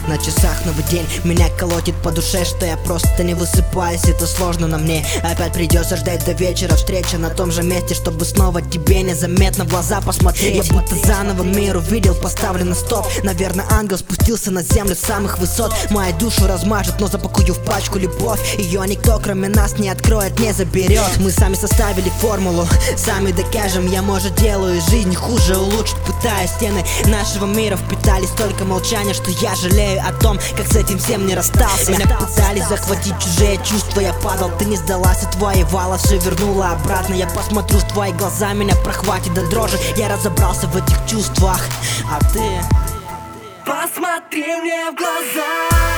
на часах новый день. Меня колотит по душе, что я просто не высыпаюсь. Это сложно на мне, опять придется ждать до вечера. Встреча на том же месте, чтобы снова тебе незаметно в глаза посмотреть. Я будто заново мир увидел, поставлен на стоп. Наверное, ангел спустился на землю с самых высот. Мою душу размажет, но запакую в пачку любовь. Ее никто кроме нас не откроет, не заберет. Мы сами составили формулу, сами докажем. Я, может, делаю из жизни хуже, улучшить пытаюсь. Стены нашего мира впитали столько молчания, что я жалею о том, как с этим всем не расстался. Меня пытались захватить чужие чувства, я падал, ты не сдалась, и твои волосы вернула обратно. Я посмотрю в твои глаза, меня прохватит до дрожи. Я разобрался в этих чувствах, а ты... Посмотри мне в глаза,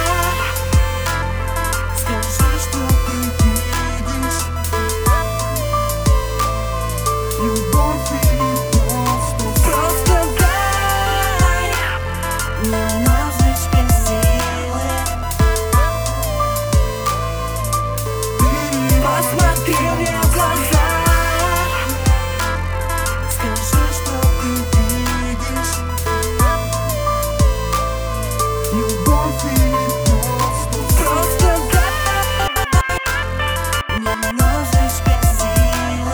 скажи, что ты видишь. Любовь или просто дай немножечко силы. Посмотри мне в глаза, скажи, что ты видишь. Любовь или просто дай немножечко силы.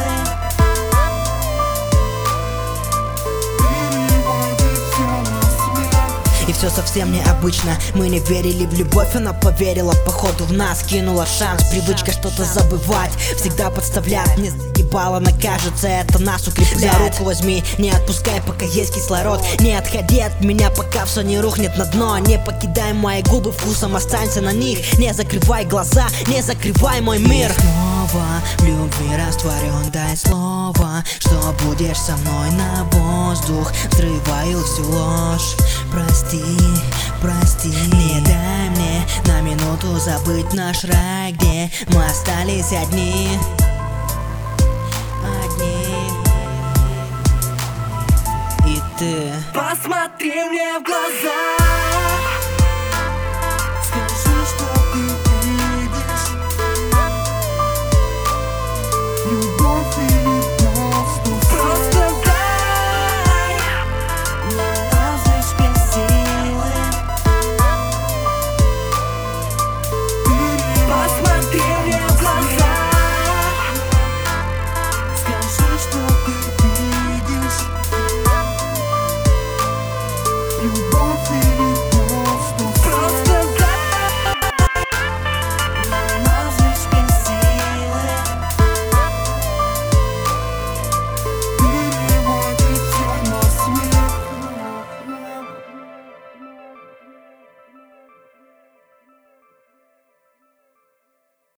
Переводи всё на смех. И все совсем необычно. Мы не верили в любовь, она поверила. Походу в нас кинула шанс. Привычка что-то забывать, всегда подставлять. Не заебало, но кажется, это нас укрепляет. За руку возьми, не отпускай, пока есть кислород. Не отходи от меня, пока все не рухнет на дно. Не покидай мои губы вкусом, останься на них. Не закрывай глаза, не закрывай мой мир. Снова в любви растворен, дай слово, что будешь со мной на воздух. Взрываю всю ложь. Прости, прости, не дай мне на минуту забыть наш рай, где мы остались одни. И ты... Посмотри мне в глаза,